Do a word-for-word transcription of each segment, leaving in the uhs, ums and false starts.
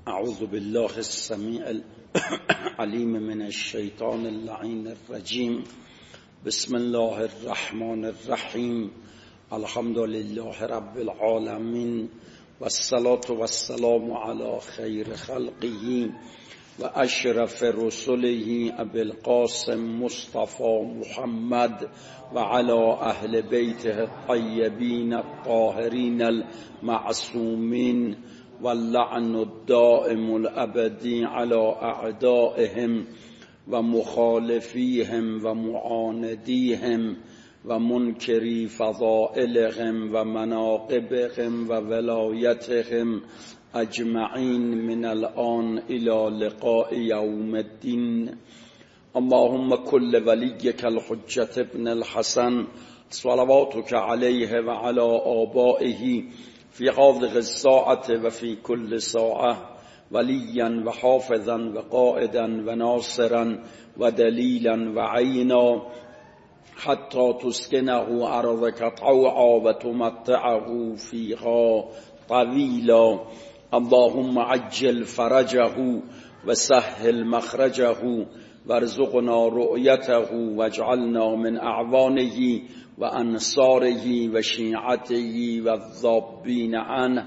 اعوذ بالله السمیع العلیم من الشیطان اللعین الرجیم. بسم الله الرحمن الرحیم. الحمد لله رب العالمین والصلاة والسلام علی خیر خلقه و اشرف رسله ابی القاسم مصطفى محمد و علی اهل بیته الطیبین الطاهرین المعصومین واللعن الدائم الابدی علی اعدائهم و مخالفیهم و معاندیهم و منکری فضائلهم و مناقبهم و ولایتهم اجمعین من الان الى لقاء یوم الدین. اللهم كل وليك الحجة ابن الحسن صلواتك عليه وعلى آبائه في هذه الساعة وفي كل ساعة وليا وحافظا وقائدا وناصرا ودليلا وعينا حتى تسكنه أرضك طوعا وتمتعه فيها طويلا. اللهم عجل فرجه وسهل مخرجه وارزقنا رؤيته واجعلنا من أعوانه وأنصاره وشيعته والذابين عنه.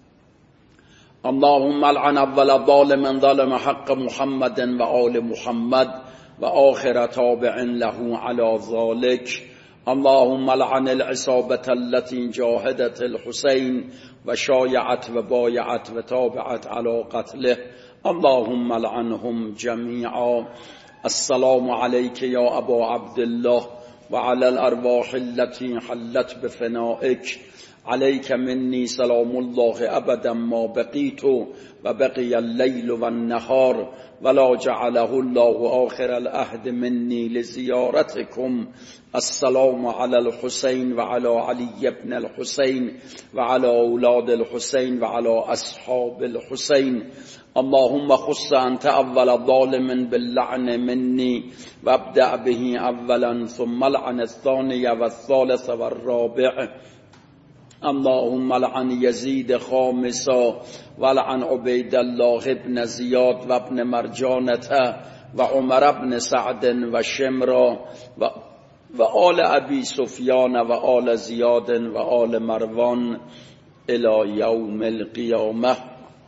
اللهم العن أول ظالم ظلم حق محمد وآل محمد وآخر تابع له على ذلك. اللهم العن العصابة التي جاهدت الحسين وشايعت وبايعت وتابعت على قتله. اللهم العنهم جميعا. السلام عليك يا أبا عبد الله وعلى الأرواح التي حلت بفنائك. عليك مني سلام الله أبدا ما بقيت وبقي الليل والنهار ولا جعله الله آخر العهد مني لزيارتكم. السلام على الحسين وعلى علي بن الحسين وعلى أولاد الحسين وعلى أصحاب الحسين. اللهم خص أنت أول ظالم باللعن مني وابدأ به أولا ثم لعن الثاني والثالث والرابع. اللهم لعن يزيد خامسا ولعن عبيد الله بن زياد وابن مرجانة وعمر بن سعد وشمرا وآل أبي سفيان وآل زياد وآل مروان إلى يوم القيامة.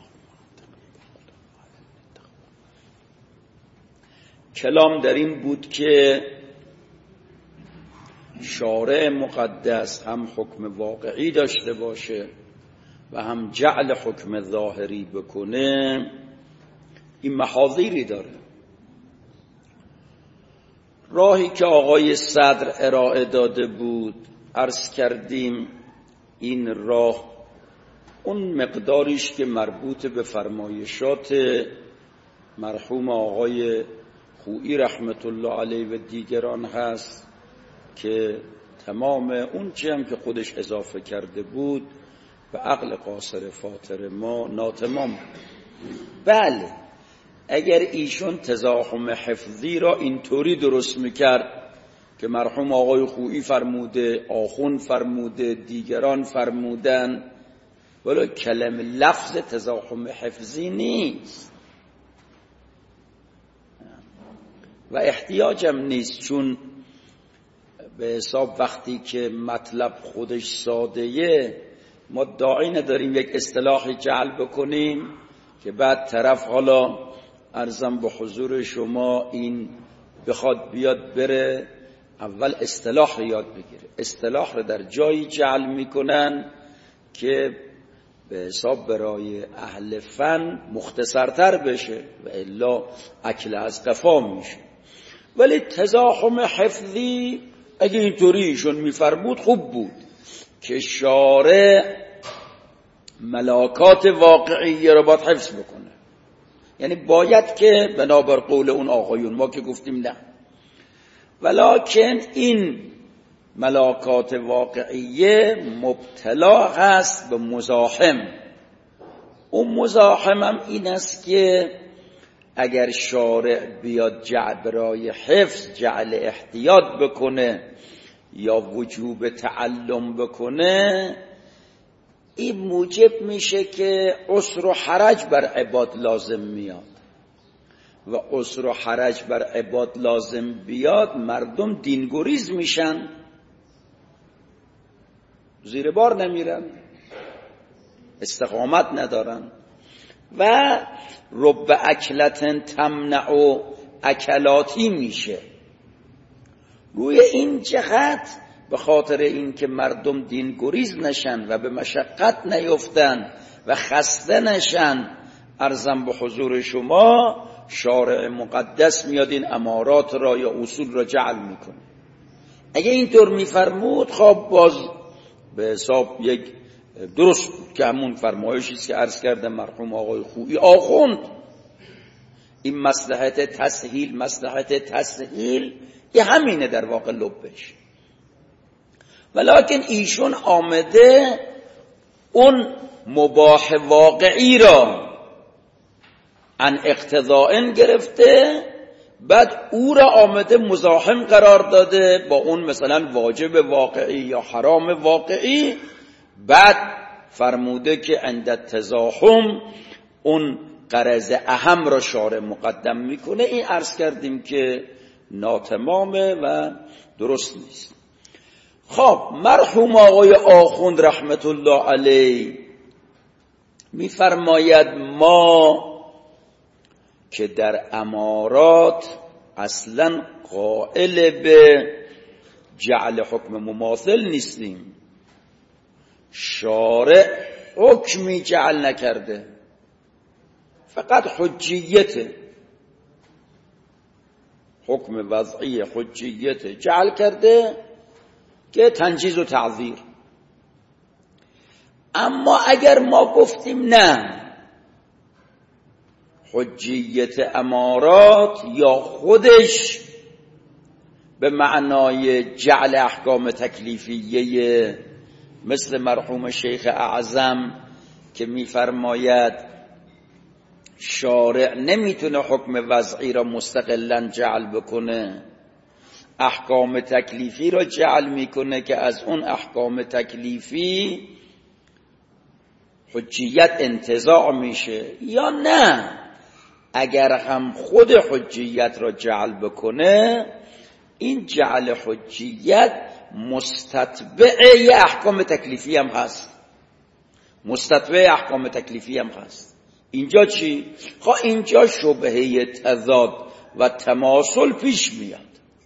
کلام در این بود که شارع مقدس هم حکم واقعی داشته باشه و هم جعل حکم ظاهری بکنه. این محاذیری داره. راهی که آقای صدر ارائه داده بود عرض کردیم این راه اون مقداریش که مربوط به فرمایشات مرحوم آقای خویی رحمت الله علیه و دیگران هست که تمام اون چی هم که خودش اضافه کرده بود به عقل قاصر فاطر ما ناتمام. بله اگر ایشون تزاحم حفظی را اینطوری درست میکرد که مرحوم آقای خویی فرموده، آخون فرموده، دیگران فرمودن، ولی کلمه لفظ تزاحم حفظی نیست و احتیاجم نیست، چون به حساب وقتی که مطلب خودش ساده‌ایه ما داعی نداریم یک اصطلاحی جعل بکنیم که بعد طرف حالا عرضم به حضور شما این بخواد بیاد بره اول اصطلاح رو یاد بگیره. اصطلاح رو در جایی جعل میکنن که به حساب برای اهل فن مختصرتر بشه و الا اکل از قفا میشه. ولی تزاحم حفظی اگه اینطوری ایشون میفرمود خوب بود که شارع ملاکات واقعی رو باید حفظ بکنه. یعنی باید که بنابر قول اون آقایون ما که گفتیم نه، ولکن این ملاکات واقعیه مبتلا هست به مزاحم. اون مزاحم هم این است که اگر شارع بیاد جعل برای حفظ جعل احتیاط بکنه یا وجوب تعلم بکنه، این موجب میشه که عسر و حرج بر عباد لازم میاد و عسر و حرج بر عباد لازم بیاد، مردم دینگریز میشن، زیر بار نمیرن، استقامت ندارن. و رب اکلتن تمنع و اکلاتی میشه. روی این جهت به خاطر اینکه مردم دین گریز نشن و به مشقت نیفتن و خسته نشن، عرضم به حضور شما شارع مقدس میاد این امارات را یا اصول را جعل میکنه. اگه اینطور میفرمود خب باز به حساب یک درست بود که همون فرمایشی است که عرض کرده مرحوم آقای خویی آخوند. این مصلحت تسهیل مصلحت تسهیل یه همینه در واقع لبش. ولکن ایشون آمده اون مباح واقعی را عن اقتضاء گرفته، بعد او را آمده مزاحم قرار داده با اون مثلا واجب واقعی یا حرام واقعی، بعد فرموده که عند تزاحم اون غرض اهم را شارع مقدم میکنه. این عرض کردیم که ناتمامه و درست نیست. خب مرحوم آقای آخوند رحمت الله علیه میفرماید ما که در امارات اصلا قائل به جعل حکم مماثل نیستیم. شارع حکمی جعل نکرده، فقط حجیت، حکم وضعی حجیت جعل کرده که تنجیز و تعذیر. اما اگر ما گفتیم نه، حجیت امارات یا خودش به معنای جعل احکام تکلیفیه، مثل مرحوم شیخ اعظم که میفرماید شارع نمیتونه حکم وضعی را مستقلا جعل بکنه، احکام تکلیفی را جعل میکنه که از اون احکام تکلیفی حجیت انتزاع میشه. یا نه، اگر هم خود حجیت را جعل بکنه، این جعل حجیت مستتبع یه احکام تکلیفی هم هست، مستتبع احکام تکلیفی هم هست. اینجا چی؟ خب اینجا شبهه تضاد و تماثل پیش میاد.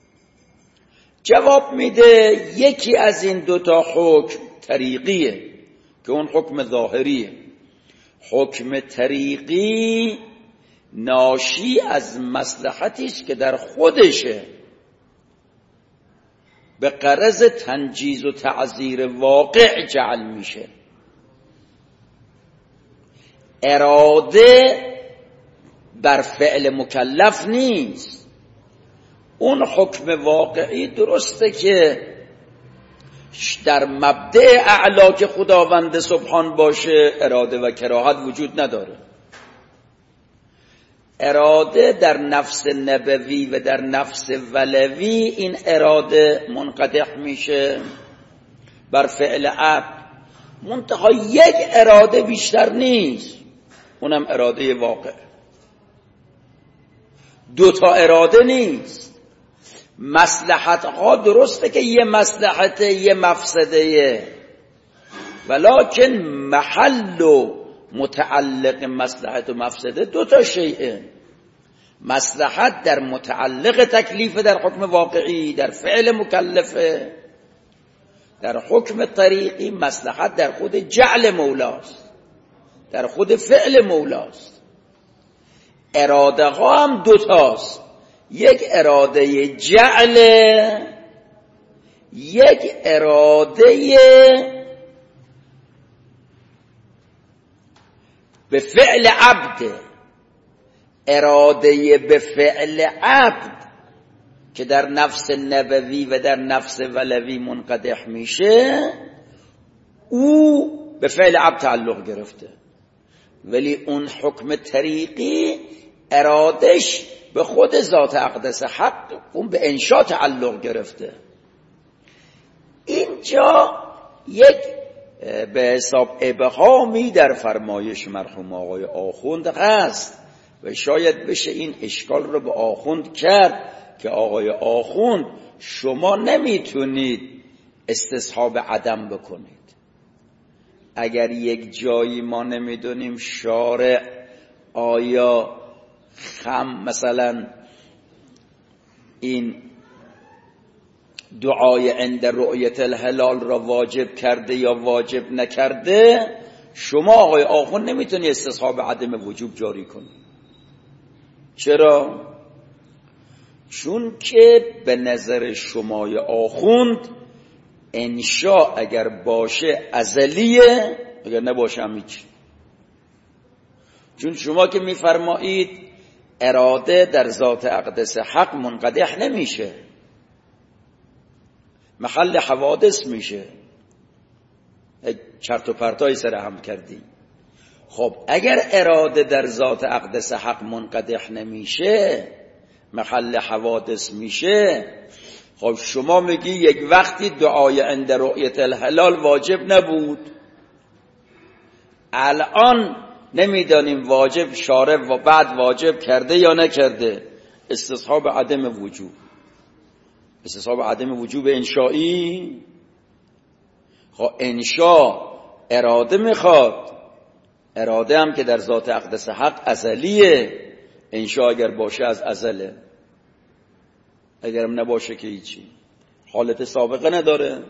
جواب میده یکی از این دوتا حکم طریقیه که اون حکم ظاهریه. حکم طریقی ناشی از مصلحتی است که در خودشه، به غرض تنجیز و تعذیر واقع جعل میشه. اراده بر فعل مکلف نیست. اون حکم واقعی درسته که در مبدأ اعلا که خداوند سبحان باشه اراده و کراهت وجود نداره. اراده در نفس نبوی و در نفس ولوی این اراده منقدح میشه بر فعل عبد، منتها یک اراده بیشتر نیست، اونم اراده واقع. دوتا اراده نیست. مصلحت ها درسته که یه مصلحت یه مفسده، ولکن محل و متعلق مصلحت و مفسده دوتا شیئه. مصلحت در متعلق تکلیف در حکم واقعی، در فعل مکلفه. در حکم طریقی مصلحت در خود جعل مولاست، در خود فعل مولاست. اراده ها هم دوتاست، یک اراده جعل، یک اراده به فعل عبد. اراده به فعل عبد که در نفس نبوی و در نفس ولوی منقدح میشه، او به فعل عبد تعلق گرفته. ولی اون حکم طریقی ارادش به خود ذات اقدس حق، اون به انشاء تعلق گرفته. اینجا یک به حساب ابهامی در فرمایش مرحوم آقای آخوند هست و شاید بشه این اشکال رو به آخوند کرد که آقای آخوند شما نمیتونید استصحاب عدم بکنید. اگر یک جایی ما نمیدونیم شارع آیا خم مثلا این دعای عند رؤیت الهلال را واجب کرده یا واجب نکرده، شما آقای آخوند نمیتونی استصحاب عدم وجوب جاری کنی. چرا؟ چون که به نظر شمای آخوند انشاء اگر باشه ازلیه، اگر نباشه هم هیچ. چون شما که میفرمایید اراده در ذات اقدس حق منقدح نمیشه، محل حوادث میشه، چرت و پرتای سر هم کردی. خب اگر اراده در ذات اقدس حق منقدح نمیشه، محل حوادث میشه، خب شما میگی یک وقتی دعای عند رؤیت الهلال واجب نبود، الان نمیدانیم واجب شارع و بعد واجب کرده یا نکرده. استصحاب عدم وجوب، استصحاب عدم وجوب انشایی. خب انشا اراده میخواد، اراده هم که در ذات اقدس حق ازلیه، انشا اگر باشه از ازله، اگرم نباشه که هیچی، حالت سابقه نداره.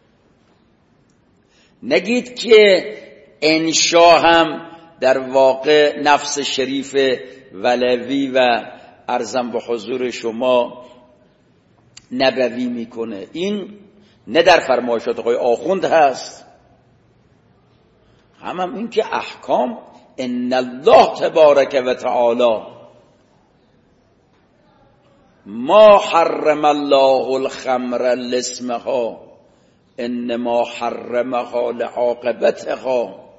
نگید که انشا هم در واقع نفس شریف ولوی و ارزم به حضور شما نبوی میکنه. این نه در فرمایشات آقای آخوند هست، هم هم این که احکام ان الله تبارک و تعالی ما حرم الله الخمر لاسمها انما حرمها لعاقبتها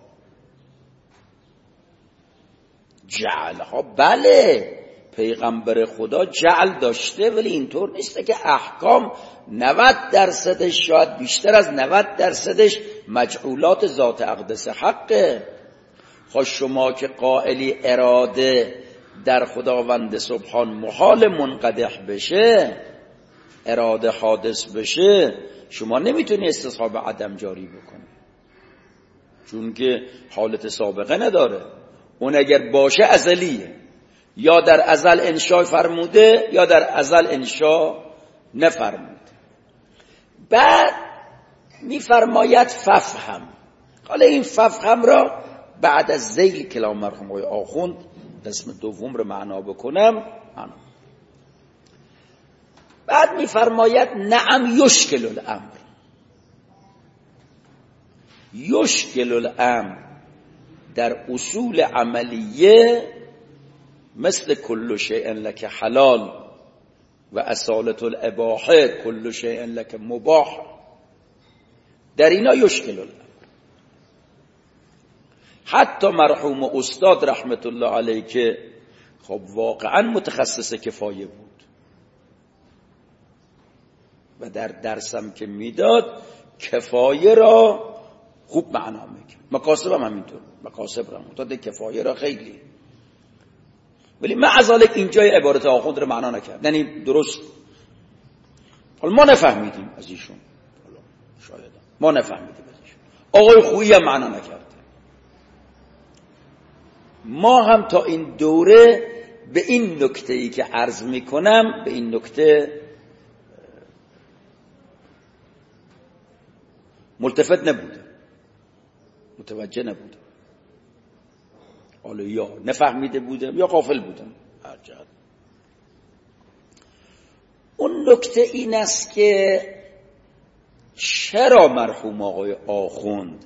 جعلها. بله پیغمبر خدا جعل داشته، ولی اینطور نیسته که احکام نود درصدش شاید بیشتر از نود درصدش مجعولات ذات اقدس حقه. خب شما که قائلی اراده در خداوند سبحان محال منقدح بشه، اراده حادث بشه، شما نمیتونی استصحاب عدم جاری بکنی، چون که حالت سابقه نداره. اون اگر باشه ازلیه، یا در ازل انشاء فرموده یا در ازل انشاء نفرموده. بعد میفرماید ففهم. حالا این ففهم را بعد از ذیل کلام مرحوم آقای آخوند قسم دوم رو معنا بکنم. بعد میفرماید نعم یشکل الامر. یشکل الامر در اصول عملیه مثل کل شیء لک حلال و اصالت الاباحه کل شیء لک مباح، در اینا یشکل الامر. حتی مرحوم استاد رحمت الله علیه که خب واقعا متخصص کفایه بود و در درسم که میداد کفایه را خوب معنا میکرد، مکاسب هم همینطور، مکاسب را متاد کفایه را خیلی، ولی معذالک اینجای عبارت آخوند رو معنا نکرد، یعنی درست. حالا ما نفهمیدیم از ایشون، شاید ما نفهمیدیم از ایشون، آقای خویی هم معنا نکرد. ما هم تا این دوره به این نکته ای که عرض میکنم، به این نکته ملتفت نبودم، متوجه نبودم. حالا یا نفهمیده بودم یا غافل بودم، هر جهت. اون نکته این است که چرا مرحوم آقای آخوند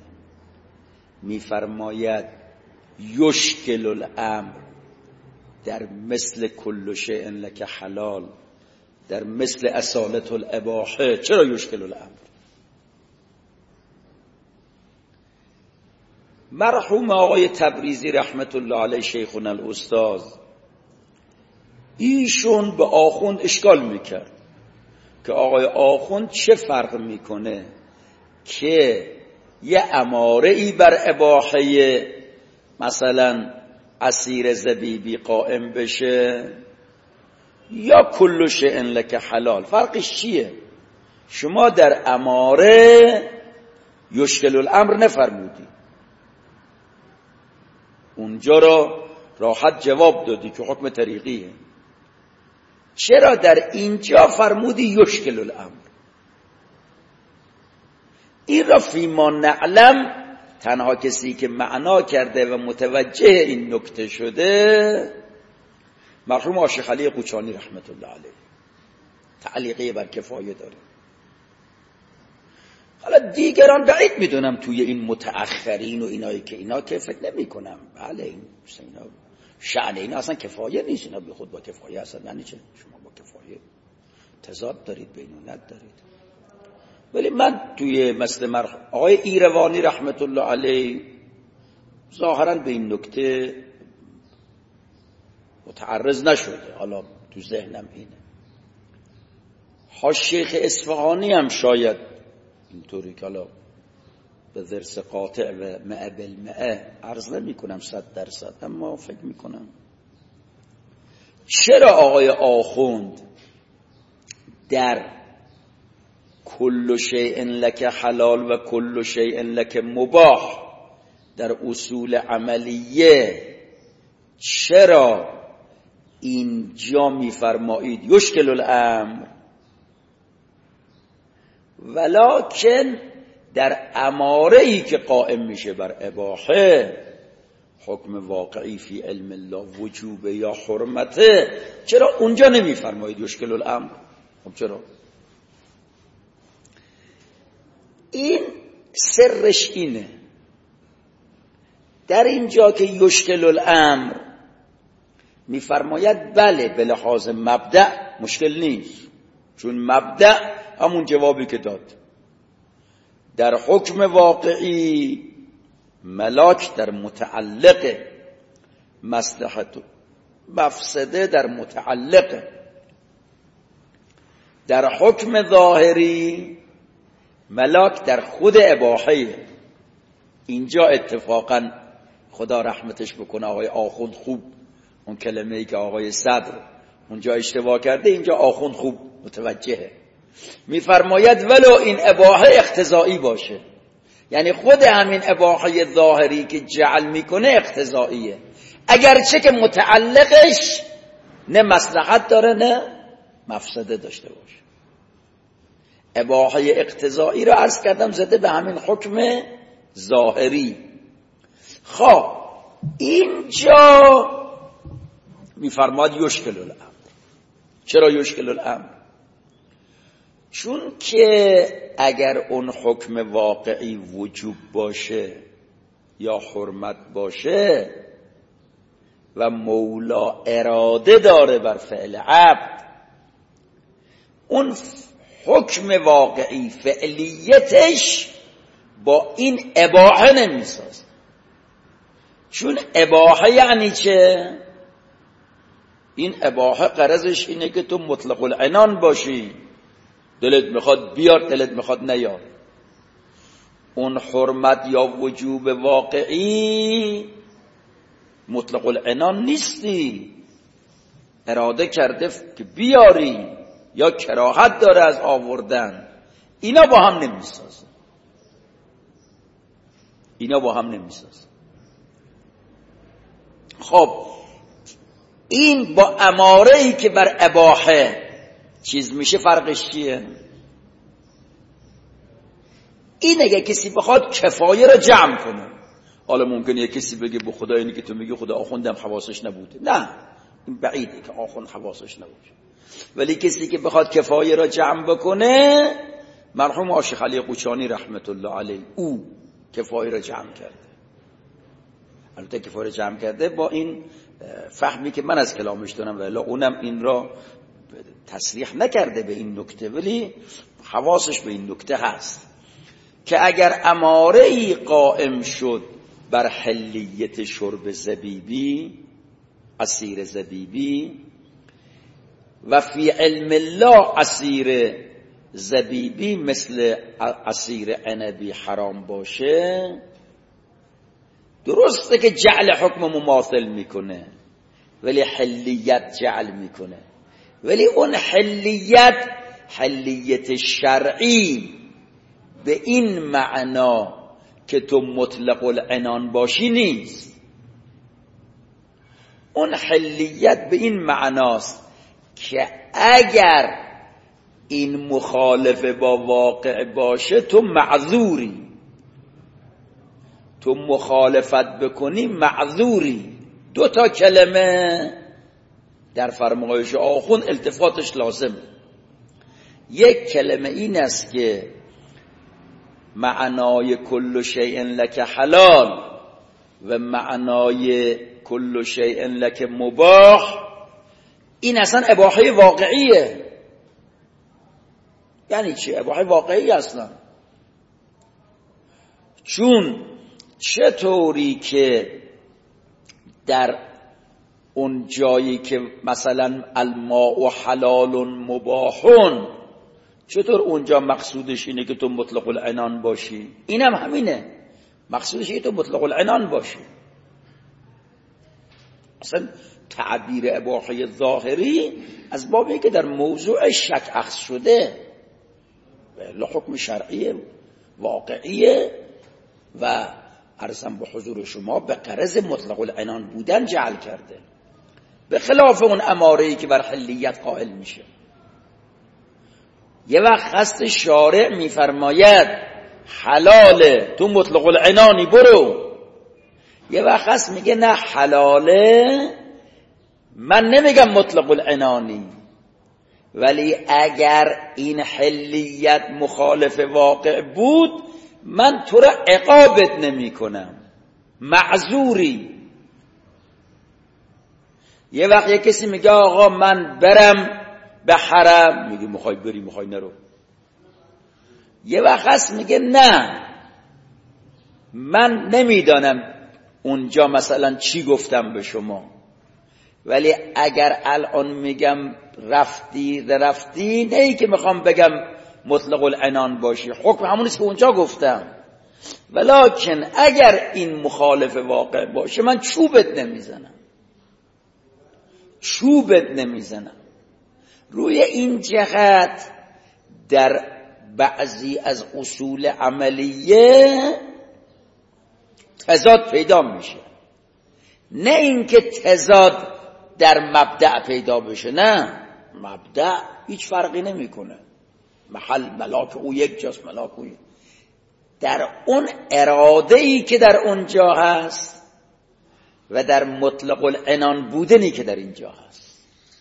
میفرماید یشکل الامر در مثل کل شیء لک حلال، در مثل اصالت الاباحه، چرا یشکل الامر؟ مرحوم آقای تبریزی رحمت الله علیه شیخنا الاستاذ، ایشون به آخوند اشکال میکرد که آقای آخوند چه فرق میکنه که یه اماره ای بر اباحه مثلا عصیر زبیبی قائم بشه، یا کل شیء لک حلال. فرقش چیه؟ شما در اماره یشکل الامر نفرمودی، اونجا را راحت جواب دادی که حکم طریقیه. چرا در اینجا فرمودی یشکل الامر؟ این را فیما نعلم تنها کسی که معنا کرده و متوجه این نکته شده مرحوم آشیخ علی قوچانی رحمت الله علیه. تعلیقی بر کفایه داره. حالا دیگران بعید میدونم توی این متأخرین و اینایی که اینا که فکر نمی کنم بله این اینا شأن اینا اصلا کفایه نیست، اینا به خود با کفایه اصلا یعنی چه؟ شما با کفایه تضاد دارید، بینونت دارید. ولی من توی مثل مرحوم آقای ایروانی رحمت الله علیه ظاهرا به این نکته متعرض نشده، حالا تو ذهنم اینه. ها شیخ اصفهانی هم شاید اینطوری که حالا به ذرس قاطع و مئه بالمئه عرض نمی کنم صد درصد، اما فکر می کنم چرا آقای آخوند در کل شیء لک حلال و کل شیء لک مباح در اصول عملیه چرا اینجا میفرمایید یشکل الامر، ولکن در اماره‌ای که قائم میشه بر اباحه حکم واقعی فی علم الله وجوب یا حرمته، چرا اونجا نمیفرمایید یشکل الامر؟ خب چرا؟ این سرش اینه، در اینجا که یشکل الامر میفرماید بله به لحاظ مبدأ مشکل نیست، چون مبدأ همون جوابی که داد. در حکم واقعی ملاک در متعلق مصلحت مفسده در متعلق، در حکم ظاهری ملاک در خود اباحه. اینجا اتفاقا خدا رحمتش بکنه آقای آخوند خوب اون کلمه‌ای که آقای صدر اونجا اشتباه کرده اینجا آخوند خوب متوجهه، میفرماید ولو این اباحه اقتضایی باشه، یعنی خود همین اباحه ظاهری که جعل میکنه اقتضاییه، اگرچه که متعلقش نه مصلحت داره نه مفسده داشته باشه. اباحه اقتضایی رو عرض کردم زده به همین حکم ظاهری. خب اینجا میفرماد یشکل الامر. چرا یشکل الامر؟ چون که اگر اون حکم واقعی وجوب باشه یا حرمت باشه و مولا اراده داره بر فعل عبد، اون حکم واقعی فعلیتش با این اباحه نمیساز. چون اباحه یعنی چه؟ این اباحه غرضش اینه که تو مطلق العنان باشی، دلت میخواد بیار دلت میخواد نیار. اون حرمت یا وجوب واقعی مطلق العنان نیستی، اراده کرده که بیاری یا کراهت داره از آوردن، اینا با هم نمیسازه، اینا با هم نمیسازه. خب این با اماره‌ای که بر اباحه چیز میشه فرقش چیه؟ این اگه کسی بخواد کفایه رو جمع کنه، حالا ممکنه یه کسی بگه به خدا اینی که تو میگی خدا آخوندم حواسش نبوده، نه این بعیده که آخوند حواسش نبوده، ولی کسی که بخواد کفایه را جمع بکنه مرحوم آشیخ علی قوچانی رحمت الله علیه او کفایه را جمع کرده. البته کفایه را جمع کرده با این فهمی که من از کلامش دارم، ولی اونم این را تصریح نکرده به این نکته، ولی حواسش به این نکته هست که اگر اماره‌ای قائم شد بر حلیت شرب زبیبی، عصیر زبیبی، و فی علم الله عصیر زبیبی مثل عصیر عنبی حرام باشه، درسته که جعل حکم مماثل میکنه ولی حلیت جعل میکنه، ولی اون حلیت حلیت شرعی به این معنا که تو مطلق العنان باشی نیست. اون حلیت به این معناست که اگر این مخالف با واقع باشه تو معذوری، تو مخالفت بکنی معذوری. دو تا کلمه در فرمایش آخوند التفاتش لازم. یک کلمه این است که معنای کل شیء لک حلال و معنای کل شیء لک مباح، این اصلا اباحه واقعیه. یعنی چی اباحه واقعی اصلا؟ چون چطوری که در اون جایی که مثلا الماء حلال مباحون، چطور اونجا مقصودش اینه که تو مطلق العنان باشی؟ اینم هم همینه، مقصودش اینه که تو مطلق العنان باشی. اصلا تعبیر اباحه ظاهری از بابی که در موضوع شک اخذ شده، به حکم شرعی واقعیه و عرضم به حضور شما به غرض مطلق العنان بودن جعل کرده، به خلاف اون اماره‌ای که بر حلیت قائل میشه. یه وقت قصد شارع میفرماید حلاله تو مطلق العنانی برو، یه وقت قصد میگه نه حلاله من نمیگم مطلق العنانی، ولی اگر این حلیت مخالف واقع بود من تو را عقابت نمی کنم، معذوری. یه وقت یه کسی میگه آقا من برم به حرم، میگه میخوای بری میخوای نرو. یه وقت هست میگه نه من نمیدانم اونجا مثلا چی گفتم به شما، ولی اگر الان میگم رفتی رفتی، نه ای که میخوام بگم مطلق العنان باشی، حکم همونیست که اونجا گفتم، ولکن اگر این مخالف واقع باشه من چوبت نمیزنم، چوبت نمیزنم. روی این جهت در بعضی از اصول عملیه تضاد پیدا میشه، نه اینکه تضاد در مبدأ پیدا بشه، نه، مبدأ هیچ فرقی نمیکنه، محل ملاک او یک جاست، ملاک او یک. در اون اراده‌ای که در اونجا هست و در مطلق العنان بودنی که در اینجا هست.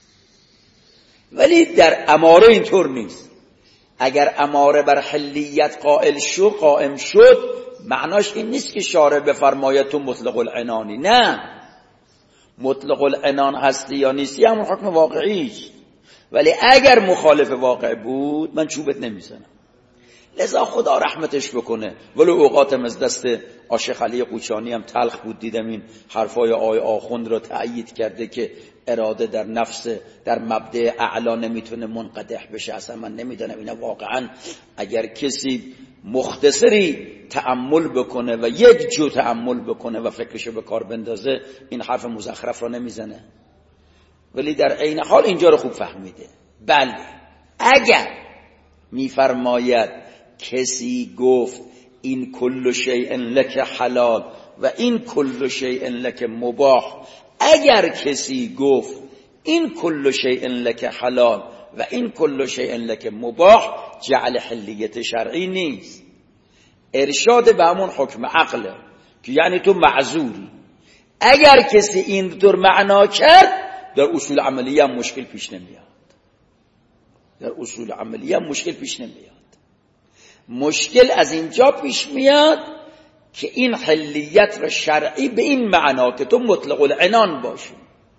ولی در اماره اینطور نیست. اگر اماره بر حلیت قائل شد قائم شد، معناش این نیست که شارع بفرماید تو مطلق العنانی، نه، مطلق العنان هستی یا نیستی همون حکم واقعی است، ولی اگر مخالف واقع بود من چوبت نمیزنم. لذا خدا رحمتش بکنه، ولو اوقاتم از دست عاشق علی قوچانی هم تلخ بود، دیدم این حرفای آقای آخوند را تأیید کرده که اراده در نفس در مبدأ اعلا نمیتونه منقدح بشه. اصلا من نمیدونم اینا واقعا اگر کسی مختصری تأمل بکنه و یک جو تأمل بکنه و فکرشو به کار بندازه این حرف مزخرف را نمیزنه، ولی در عین حال اینجا رو خوب فهمیده. بله اگر میفرماید کسی گفت این کل شیء لک حلال و این کل شیء لک مباح، اگر کسی گفت این کل شیء لک حلال و این کل شیء لک مباح، جعل حلیت شرعی نیست، ارشاد به همون حکم عقله که یعنی تو معذوری. اگر کسی این طور معنا کرد در اصول عملیه هم مشکل پیش نمیاد، در اصول عملیه هم مشکل پیش نمیاد. مشکل از اینجا پیش میاد که این حلیت و شرعی به این معنا که تو مطلق العنان باشی،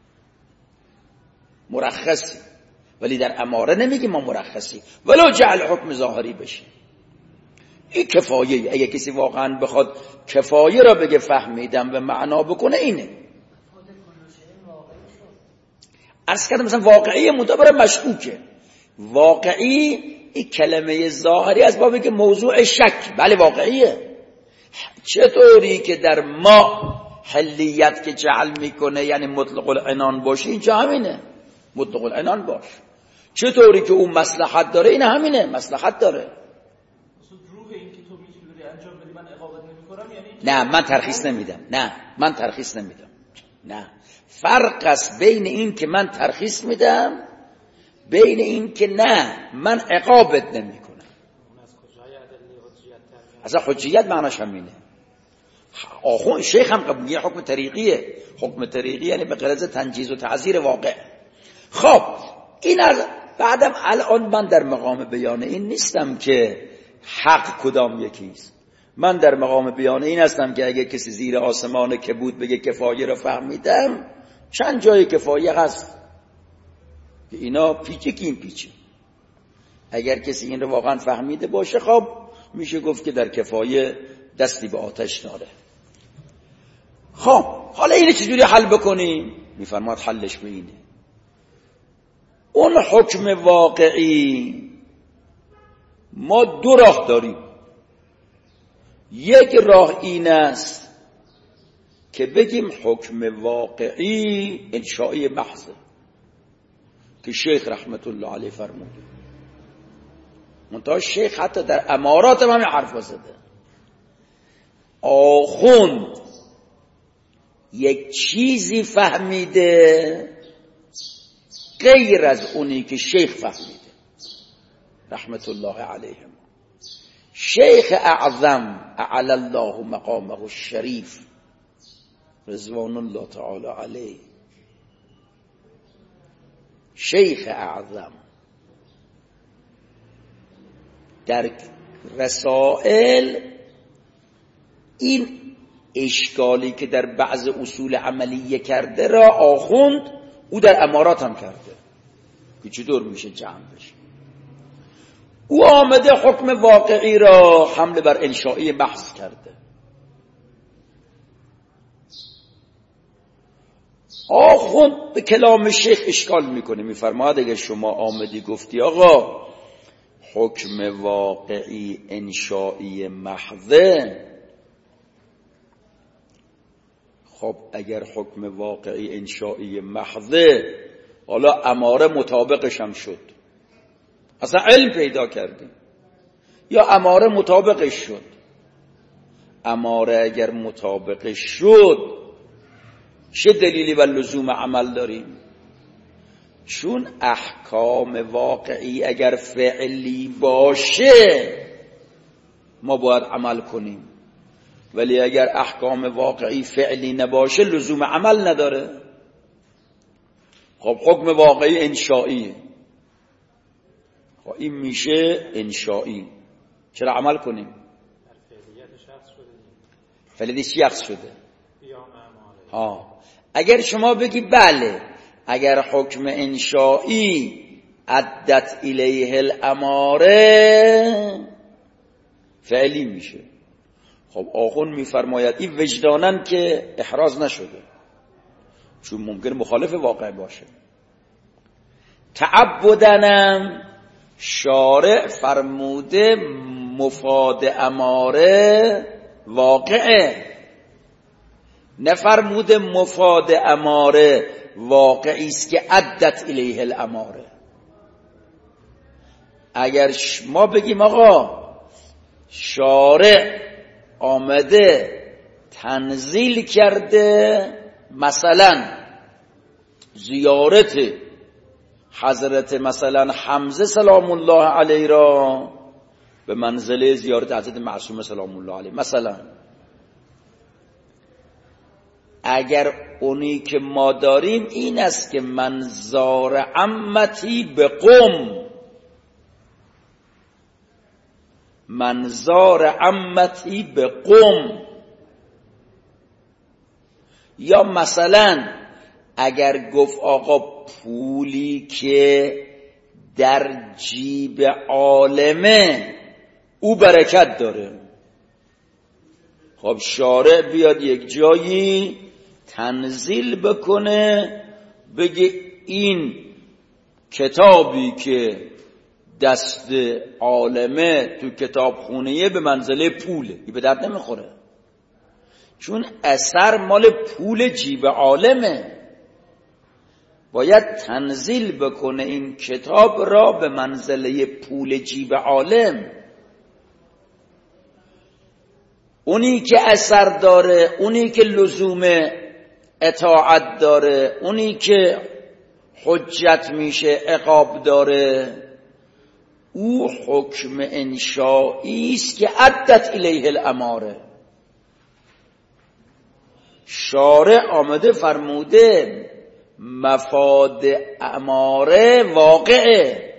مرخصی، ولی در اماره نمیگی ما مرخصی ولو جعل حکم ظاهری بشه. این کفایه، اگه کسی واقعا بخواد کفایه را بگه فهمیدم و معنا بکنه اینه. عرض کردم مثلا واقعی مدبر مشکوکه، واقعی این کلمه ظاهری از بابی که موضوع شک، بله واقعیه. چطوری که در ما حلیت که جعل میکنه یعنی مطلق العنان باشه، اینجا همینه، مطلق العنان باش. چطوری که اون مصلحت داره، این همینه، مصلحت داره. نه من ترخیص نمیدم، نه من ترخیص نمیدم، نه. فرق است بین این که من ترخیص میدم، بین این که نه من عقابت نمی کنم. اصلا حجیت معناش همینه. آخون شیخ هم قبولیه حکم طریقیه. حکم طریقی یعنی به غرض تنجیز و تعزیر واقع. خب این از بعدم الان من در مقام بیان این نیستم که حق کدام یکیست. من در مقام بیان این هستم که اگه کسی زیر آسمان کبود بگه کفایه رو فهمیدم، چند جای کفایه هست که اینا پیچه که این پیچه. اگر کسی این رو واقعا فهمیده باشه، خب میشه گفت که در کفایه دستی به آتش داره. خب حالا اینو چجوری حل بکنیم؟ میفرماد حلش به اینه. اون حکم واقعی ما دو راه داریم. یک راه این است که بگیم حکم واقعی انشائی محض که شیخ رحمت الله علیه فرموده. منتها شیخ حتی در امارات هم همین حرف زده. آخوند یک چیزی فهمیده غیر از اونی که شیخ فهمیده رحمت الله علیهم. شیخ اعظم اعلی الله مقامه الشریف رضوان الله تعالی علیه، شیخ اعظم در رسائل این اشکالی که در بعض اصول عملیه کرده را آخوند او در امارات هم کرده که چطور میشه جمع بشه. او آمده حکم واقعی را حمله بر انشائی بحث کرده. آخوند به کلام شیخ اشکال میکنه، میفرماید اگر شما آمدی گفتی آقا حکم واقعی انشائی محضه، خب اگر حکم واقعی انشائی محضه، حالا اماره مطابقش هم شد، اصلا علم پیدا کردیم، یا اماره مطابقش شد. اماره اگر مطابقش شد چه دلیلی و لزوم عمل داریم؟ چون احکام واقعی اگر فعلی باشه ما باید عمل کنیم، ولی اگر احکام واقعی فعلی نباشه لزوم عمل نداره. خب حکم واقعی انشائی، خب این میشه انشائی، چرا عمل کنیم؟ فعلیت شخص شده. ها اگر شما بگی بله اگر حکم انشائی عدت الیه الاماره فعلی میشه. خب آخون میفرماید این وجدانن که احراز نشده، چون ممکن مخالف واقع باشه. تعبدنم شارع فرموده مفاد اماره واقعه، نفرموده مفاد اماره واقعی است که عدت الیه الاماره. اگر ما بگیم آقا شارع آمده تنزیل کرده مثلا زیارت حضرت مثلا حمزه سلام الله علیه را به منزله زیارت حضرت معصوم سلام الله علیه مثلا، اگر اونی که ما داریم این است که من زار عمتی به قم، من زار عمتی به قم، یا مثلا اگر گفت آقا پولی که در جیب عالمه او برکت داره، خب شارع بیاد یک جایی تنزیل بکنه بگه این کتابی که دست عالمه تو کتابخونه به منزله پوله، این به درد نمیخوره، چون اثر مال پول جیب عالمه. باید تنزیل بکنه این کتاب را به منزله پول جیب عالم. اونی که اثر داره، اونی که لزوم اطاعت داره، اونی که حجت میشه، عقاب داره، او حکم انشائی است که عدت الیه الاماره. شارع آمده فرموده مفاد اماره واقعه،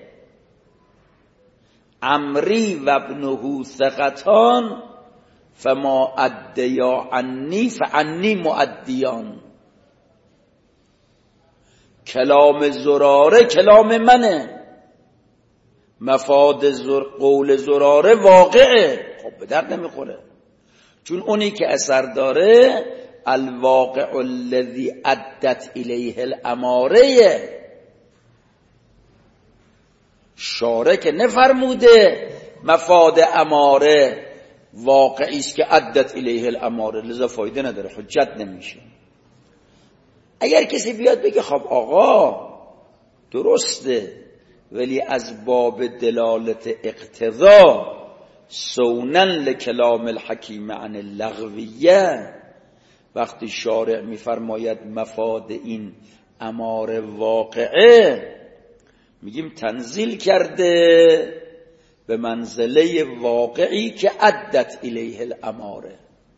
عمری و ابنه ثقتان فما ادیا عنی فعنی مؤدیان. کلام زراره کلام منه، مفاد زر قول زراره واقعه. خب به درد نمیخوره، چون اونی که اثر داره الواقع الذی عدت الیه الاماره. شارع که نفرموده مفاد اماره واقعی است که عدت الیه الاماره، لذا فایده نداره، حجت نمیشه. اگر کسی بیاد بگه خب آقا درسته، ولی از باب دلالت اقتضا سونن لکلام الحکیم عن اللغویه، وقتی شارع میفرماید مفاد این اماره واقعه، میگیم تنزیل کرده به منزله واقعی که عدت الیه الاماره.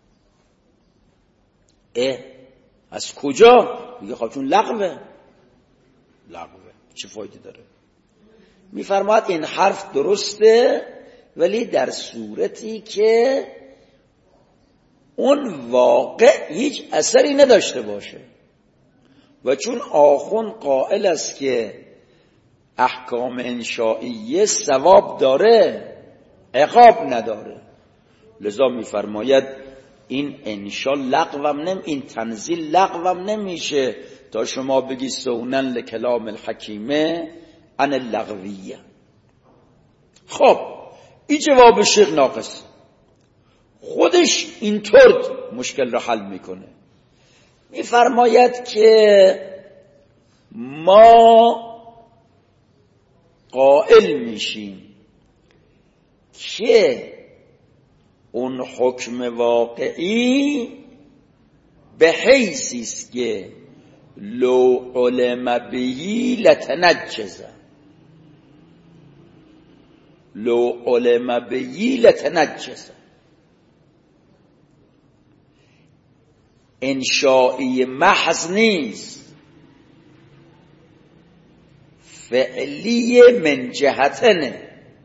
اه از کجا؟ میگه خب چون لغوه. لغوه چه فایده داره؟ میفرماید این حرف درسته، ولی در صورتی که اون واقع هیچ اثری نداشته باشه، و چون آخوند قائل است که احکام انشائیه ثواب داره عقاب نداره، لذا میفرماید این انشا لغوم نم این تنزیل لغوم نمیشه تا شما بگی سونن لکلام الحکیمه عن اللغویه. خب این جواب شیخ ناقص، خودش اینطور مشکل را حل میکنه. میفرماید که ما قائل میشیم که اون حکم واقعی به حیثی است که لو علم بهی لتنجزه، لو علم بهی لتنجزه. انشائی محض نیست، فعلی من جهتنه.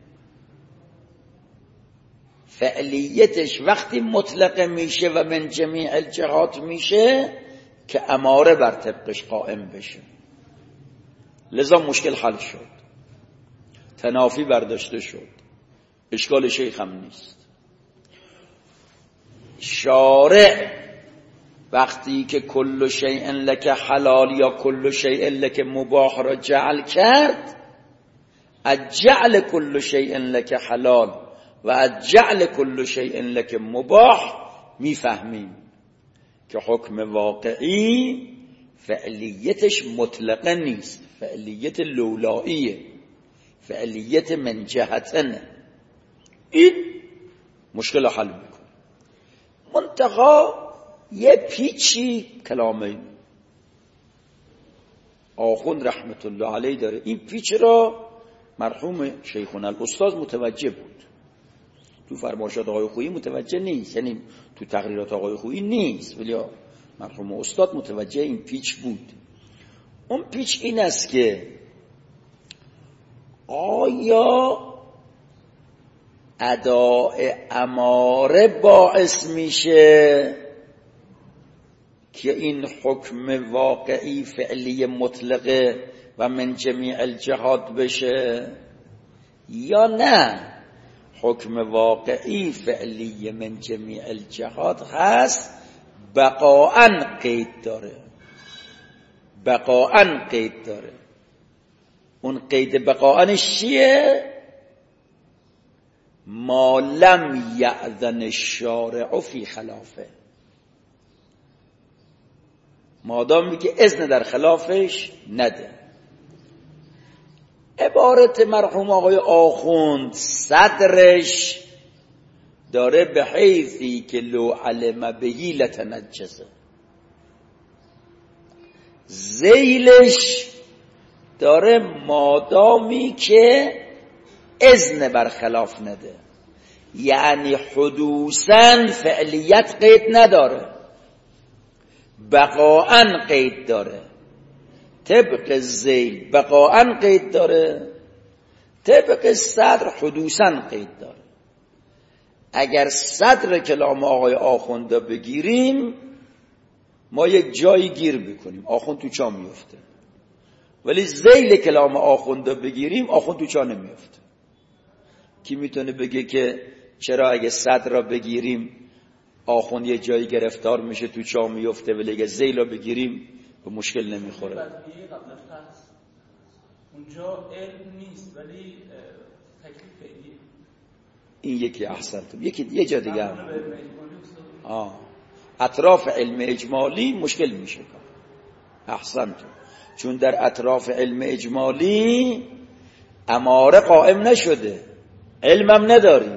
فعلیتش وقتی مطلق میشه و من جمیع الجهات میشه که اماره بر طبقش قائم بشه، لذا مشکل حل شد، تنافی برداشته شد، اشکال شیخ هم نیست. شارع وقتی که کل شیء لک حلال یا کل شیء لک مباح را جعل کرد، از جعل کل شیء لک حلال و از جعل کل شیء لک مباح میفهمیم که حکم واقعی فعلیتش مطلقه نیست، فعلیت لولاییه، فعلیت من جهتنه. این مشکل حل میکنه. منتها یه پیچی کلام آخوند رحمت الله علیه داره، این پیچ را مرحوم شیخنا الاستاد متوجه بود، تو فرمایشات آقای خویی متوجه نیست، یعنی تو تقریرات آقای خویی نیست، ولی مرحوم استاد متوجه این پیچ بود. اون پیچ این است که آیا اداء اماره باعث میشه که این حکم واقعی فعلی مطلقه و من جمیع الجهات بشه، یا نه حکم واقعی فعلی من جمیع الجهات هست بقاءً قید داره، بقاءً قید داره. اون قید بقاءًش چیه؟ ما لم یأذن الشارع فی خلافه، مادامی که اذن در خلافش نده. عبارت مرحوم آقای آخوند صدرش داره به حیثی که لو علم بهی لتنجزه، ذیلش داره مادامی که اذن برخلاف نده، یعنی حدوثاً فعلیت قید نداره، بقاءً قید داره. طبق ذیل بقاءً قید داره، طبق صدر حدوثاً قید داره. اگر صدر کلام آقای آخونده بگیریم ما یک جایی گیر بکنیم، آخوند تو چا میفته، ولی ذیل کلام آخونده بگیریم آخوند تو چا نمیفته. کی میتونه بگه که چرا اگه صدر را بگیریم آخوند یه جایی گرفتار میشه تو چا میفته، ولی اگه ذیل را بگیریم به مشکل نمیخوره؟ اونجا علم نیست ولی تکلیف فعلیه. این یکی احسنتون. یکی یه جا دیگه آه اطراف علم اجمالی مشکل میشه. احسنتون. چون در اطراف علم اجمالی اماره قائم نشده، علمم نداریم.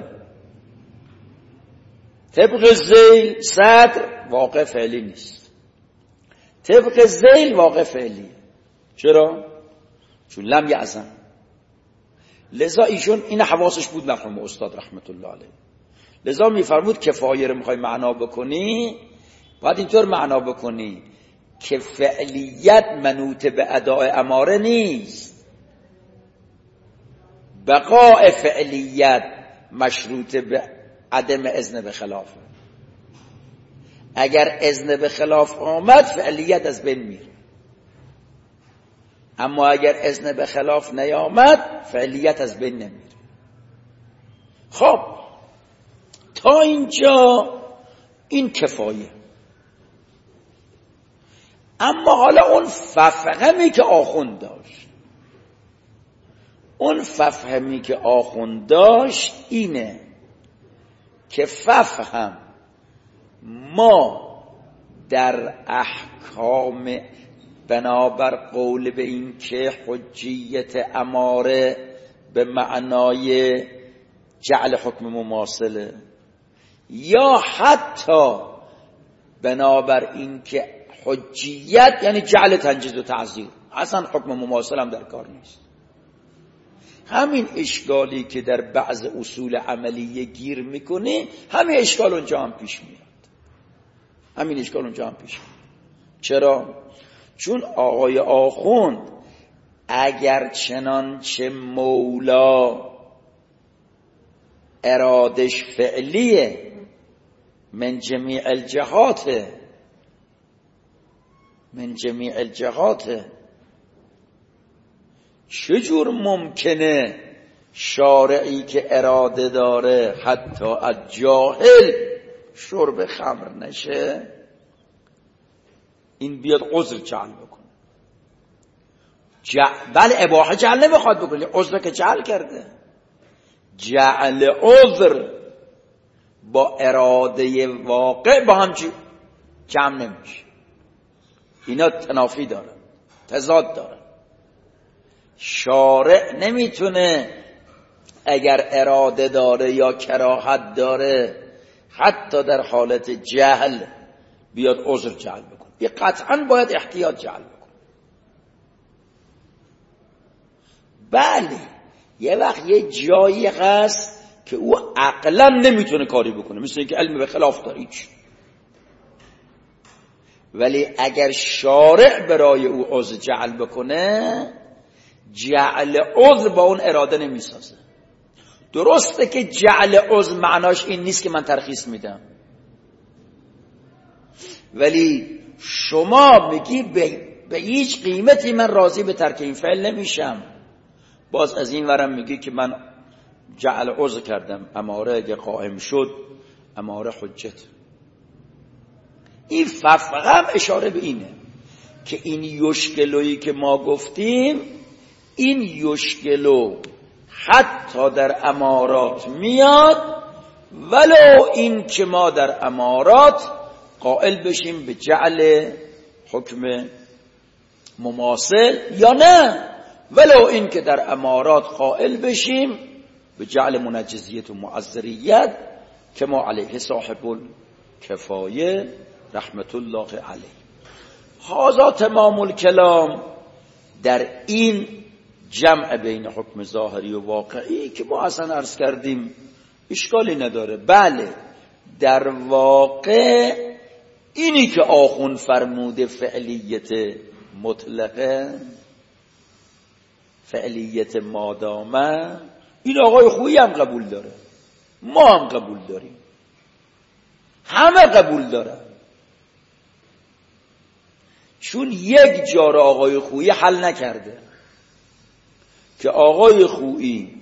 طبق ذیل صدر واقع فعلی نیست، طبق ذیل واقع فعلیه. چرا؟ چون لم یأذن. لذا ایشون این حواسش بود مرحوم استاد رحمت الله علیه. لذا میفرمود کفایه رو میخوای معنا بکنی باید اینطور معنا بکنی که فعلیت منوط به اداء اماره نیست، بقاء فعلیت مشروط به عدم اذن به خلاف. اگر اذن به خلاف آمد فعلیت از بین میره، اما اگر اذن به خلاف نیامد فعلیت از بین نمیره. خب تا اینجا این کفایه. اما حالا اون ففهمی که آخوند داشت، اون ففهمی که آخوند داشت اینه که ففهم ما در احکام بنابر قول به این که حجیت اماره به معنای جعل حکم مماثله، یا حتی بنابر این که حجیت یعنی جعل تنجیز و تعزیر، اصلا حکم مماثل هم در کار نیست. همین اشکالی که در بعض اصول عملیه گیر میکنه همین اشکال اونجا هم پیش میاد، همین اشکال اونجا هم پیش میاد. چرا؟ چون آقای آخوند اگر چنانچه مولا ارادش فعلیه من جمیع الجهات، من جمیع الجهات، چجور ممکنه شارعی که اراده داره حتی از جاهل شرب خمر نشه این بیاد عذر جعل بکنه؟ جعل بله اباحه جعل نمیخواد بکنه، عذر که جعل کرده. جعل عذر با اراده واقع با هم جمع نمیشه، اینا تنافی دارن، تضاد دارن. شارع نمیتونه اگر اراده داره یا کراهت داره حتی در حالت جهل بیاد عذر جعل بکنه، یه قطعا باید احتیاط جعل بکنه. بله یه وقت یه جایی هست که او عقلا نمیتونه کاری بکنه، مثل اینکه علم به خلاف داره هیچ، ولی اگر شارع برای او عذر جعل بکنه جعل عذر با اون اراده نمیسازه. درسته که جعل عذر معناش این نیست که من ترخیص میدم، ولی شما میگی به, به هیچ قیمتی من راضی به ترک این فعل نمیشم، باز از این ورم میگی که من جعل عذر کردم، اماره اگه قائم شد اماره حجت. این ففهم اشاره به اینه که این یشکلویی که ما گفتیم، این یشکلو حتی در امارات میاد، ولو این که ما در امارات قائل بشیم به جعل حکم مماثل، یا نه ولو این که در امارات قائل بشیم به جعل منجزیت و معذریت که ما علیه صاحب الکفایه رحمت الله علیه. هذا تمام الکلام در این جمع بین حکم ظاهری و واقعی که ما اصلا عرض کردیم اشکالی نداره. بله در واقع اینی که آخوند فرموده فعلیت مطلقه، فعلیت مادامه، این آقای خویی هم قبول داره، ما هم قبول داریم، همه قبول دارن. چون یک جا را آقای خویی حل نکرده که آقای خویی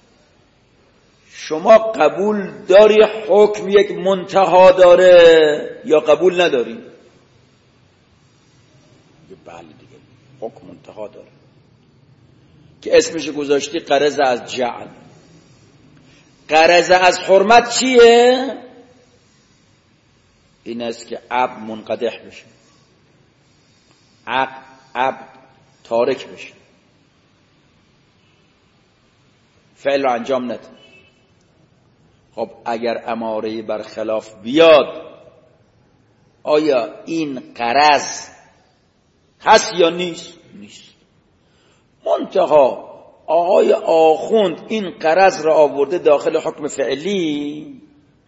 شما قبول داری حکم یک منتها داره یا قبول نداری؟ بله دیگه حکم منتها داره که اسمش گذاشتی غرض از جعل. غرض از حرمت چیه؟ این است که عبد منقدح بشه، عبد, عبد تارک بشه، فعل رو انجام نده. خب اگر اماره برخلاف بیاد آیا این غرض هست یا نیست؟ نیست. منتها آقای آخوند این غرض را آورده داخل حکم فعلی،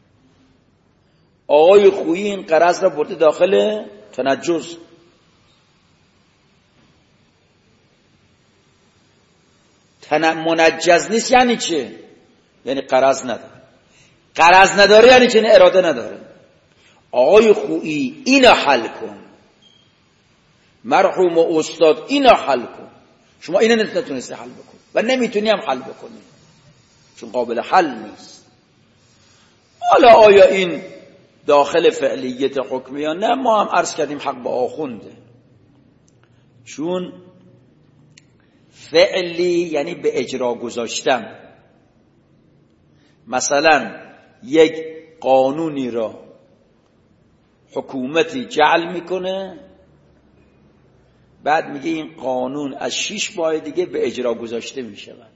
آقای خویی این غرض را برده داخل تنجز. منجز نیست یعنی چه؟ یعنی غرض نداره. غرض نداره یعنی چه؟ اراده نداره. آقای خویی اینو حل کن، مرحوم و استاد اینو حل کن، شما اینو نتونستی حل بکن و نمیتونی هم حل بکنی چون قابل حل نیست. حالا آیا این داخل فعلیت حکمی یا نه؟ ما هم عرض کردیم حق با آخونده، چون فعلی یعنی به اجرا گذاشتن. مثلا یک قانونی را حکومتی جعل میکنه، بعد میگه این قانون از شش ماه دیگه به اجرا گذاشته میشود.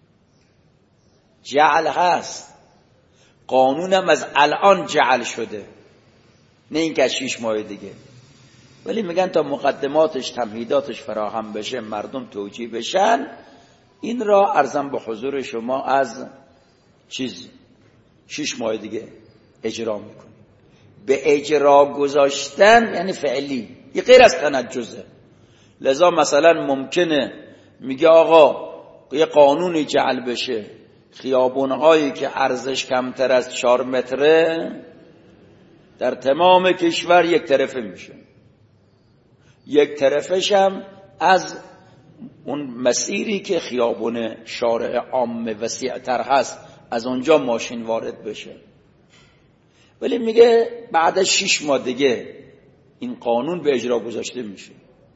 جعل هست، قانونم از الان جعل شده، نه اینکه از شش ماه دیگه. ولی میگن تا مقدماتش تمهیداتش فراهم بشه، مردم توجیه بشن، این را عرضم به حضور شما از چیز شش ماه دیگه اجرا میکنه. به اجرا گذاشتن یعنی فعلی، یه غیر از تنجزه. لذا مثلا ممکنه میگه آقا یه قانونی جعل بشه، خیابونهایی که عرضش کمتر از چهار متره در تمام کشور یک طرفه میشه، یک طرفش هم از اون مسیری که خیابون شارع عام وسیع‌تر هست از اونجا ماشین وارد بشه. ولی میگه بعد از شش ماه دیگه این قانون به اجرا گذاشته میشه.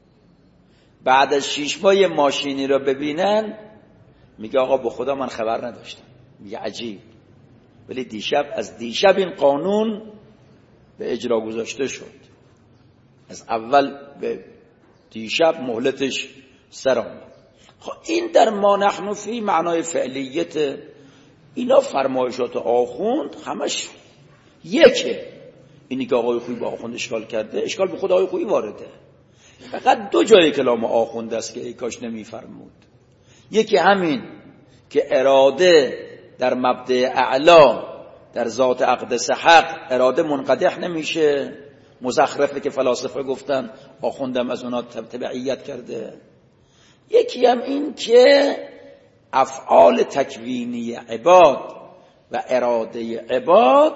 بعد از شش ماه ماشینی رو ببینن میگه آقا به خدا من خبر نداشتم. میگه عجیب، ولی دیشب از دیشب این قانون به اجرا گذاشته شد، از اول به دیشب مهلتش سر آمد. خب این در ما نحن فی معنای فعلیت. اینا فرمایشات آخوند همش یکه. اینی که آقای خویی با آخوند اشکال کرده، اشکال به خود آقای خویی وارده. فقط دو جای کلام آخوند است که ای کاش نمیفرمود. یکی همین که اراده در مبدأ اعلا در ذات اقدس حق اراده منقدح نمیشه، مزخرفه که فلاسفه گفتن، آخوندم از اونا تبعیت کرده. یکی هم این که افعال تکوینی عباد و اراده عباد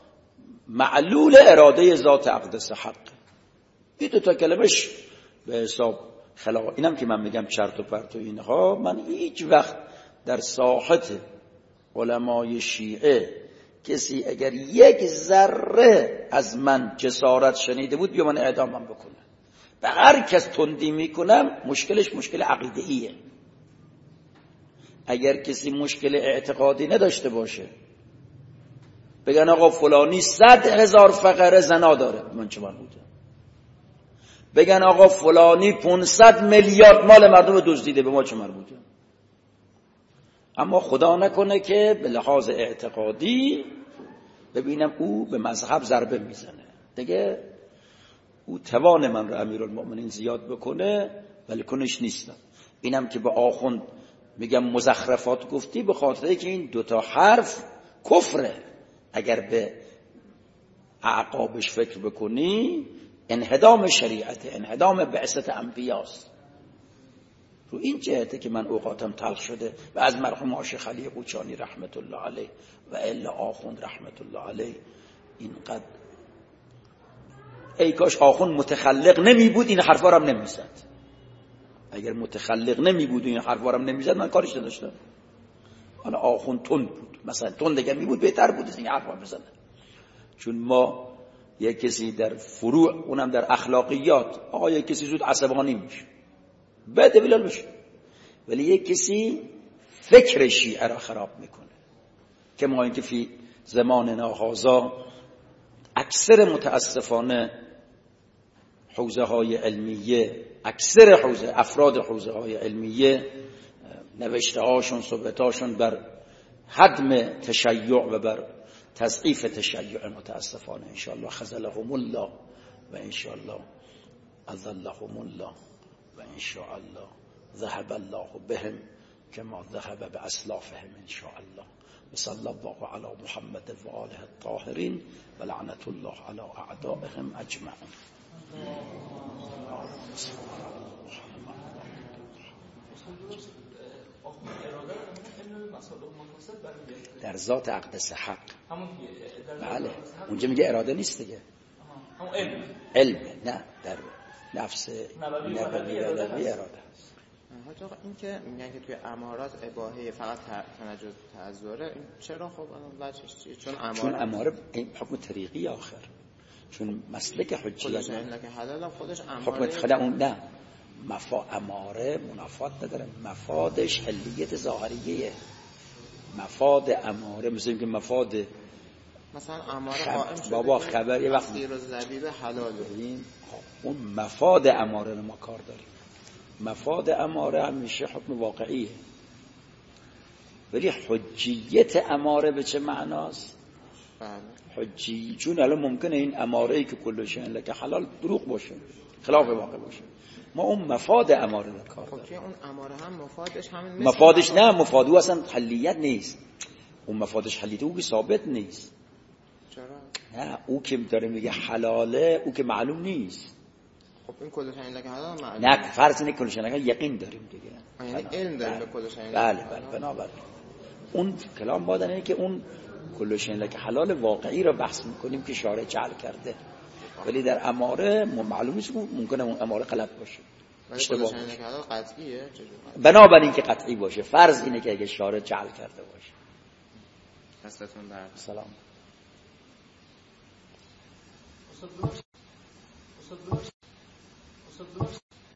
معلول اراده ذات اقدس حق. این دو تا کلمش به حساب خلاف. اینم که من میگم چرت و پرت و اینها، من هیچ وقت در ساحت علمای شیعه کسی اگر یک ذره از من جسارت شنیده بود بیا من اعدامم بکنه. به هر کس تندی میکنم مشکلش مشکل عقیده‌ایه. اگر کسی مشکل اعتقادی نداشته باشه بگن آقا فلانی صد هزار فقره زنا داره، من چه مربوطه؟ بگن آقا فلانی پانصد میلیارد مال مردم دزدیده، به ما چه مربوطه؟ اما خدا نکنه که به لحاظ اعتقادی ببینم او به مذهب ضربه میزنه، دیگه او توان من رو امیرالمؤمنین زیاد بکنه ولی کنش نیستم. اینم که به آخوند میگم مزخرفات گفتی به خاطره که این دوتا حرف کفره. اگر به اعقابش فکر بکنی انهدام شریعت، انهدام بعثت انبیاست. رو این جهته که من اوقاتم تلخ شده و از مرحوم عاشق علی قوچانی رحمت الله علیه و الا آخوند رحمت الله علیه اینقدر، ای کاش آخوند متخلق نمی بود این حرفا رو هم نمی زد. اگر متخلق نمی بود این حرفا رو هم نمی زد من کارش نداشتم. حالا آخوند تند بود، مثلا تند اگر می بود بهتر بود از این حرفا بزنه. چون ما یک کسی در فروع، اونم در اخلاقیات، آقا یک کسی زود عصبانی میشه بده بلال بشه، ولی یک کسی فکر شیعه را خراب میکنه. که ما اینکه فی زماننا هذا اکثر متاسفانه حوزه های علمیه، اکثر حوزه افراد حوزه های علمیه نوشته هاشون صحبت هاشون بر هدم تشیع و بر تضعیف تشیع متاسفانه. انشاءالله خذلهم الله و انشاءالله اذلهم الله و انشاءالله ذهب الله بهم كما ذهب باسلافهم انشاءالله. صلی الله علی محمد و آله الطاهرین و لعنت الله علی اعدائهم اجمعین. در ذات اقدس حق، بله اونجا میگه اراده نیست دیگه، علم علم نه در نفس نبوی اراده است. حتی این که میگن که توی امارات اباحه فقط تنجد تعذره، چرا؟ خب وجهش چیه؟ چون اماره چون اماره این حکم طریقی آخر، چون مسلک حجیت حلال خودش اماره حکم خدا اون نه مفا اماره منافات نداره، مفادش حلیت ظاهریه. مفاد اماره مثل که مفاد مثلا اماره خب... بابا خبر یه وقت سیر و زبیب حلال این اون مفاد اماره رو ما کار داریم. مفاد اماره همیشه حکم واقعیه، ولی حجیت اماره به چه معناست؟ بله حجی، چون الان ممکنه این اماره‌ای که کلشن لکه حلال دروغ باشه، خلاف واقع باشه. ما اون مفاد اماره رو کار داریم. خب اون اماره هم مفادش همین مفادش نه مفاد او اصلا حلیت نیست، اون مفادش حلیت او که ثابت نیست. چرا؟ نه او که داره میگه حلاله او که معلوم نیست. خب این کلشن لکه حلال معلوم نه فرض اینه کلشن لکه یقین داریم دیگه، یعنی علم داریم به کلشن. بله بله بنابراین اون کلام بادن اینه که اون کلشن لکه حلال واقعی رو بحث میکنیم که شارع جعل کرده، ولی در اماره معلوم نیست، ممکنه اون اماره غلط باشه، اشتباه باشه. قطعیه بنابراین که قطعی باشه فرض اینه که اگه شارع جعل کرده باشه. دستتون درد. سلام. استاد درست استاد درست استاد درست